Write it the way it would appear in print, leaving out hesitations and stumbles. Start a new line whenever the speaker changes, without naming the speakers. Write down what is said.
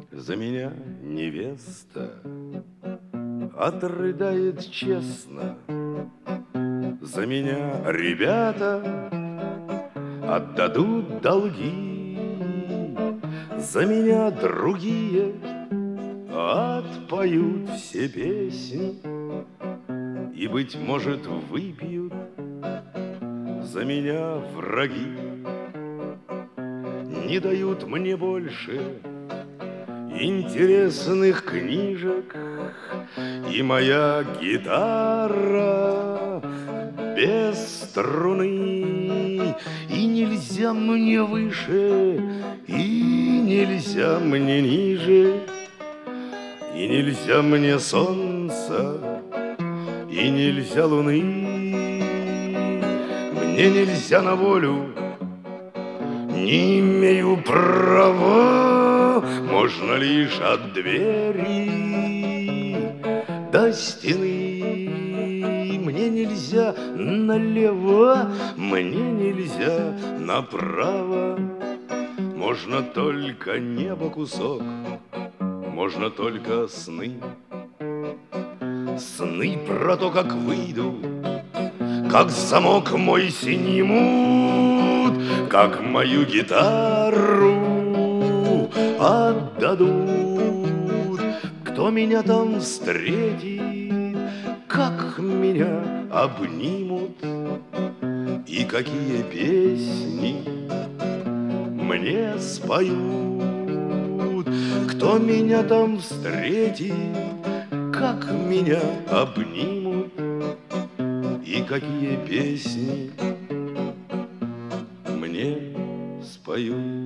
За меня невеста отрыдает честно, за меня ребята отдадут долги, за меня другие отпоют все песни и, быть может, выпьют за меня враги. Не дают мне больше интересных книжек, и моя гитара без струны. И нельзя мне выше, и нельзя мне ниже, и нельзя мне солнца, и нельзя луны. Мне нельзя на волю, не имею права, можно лишь от двери до стены. Мне нельзя налево, мне нельзя направо, можно только небо кусок, можно только сны. Сны про то, как выйду, как замок мой снимут, как мою гитару отдадут. Кто меня там встретит, как меня обнимут, и какие песни мне споют. Кто меня там встретит, как меня обнимут, и какие песни мне споют.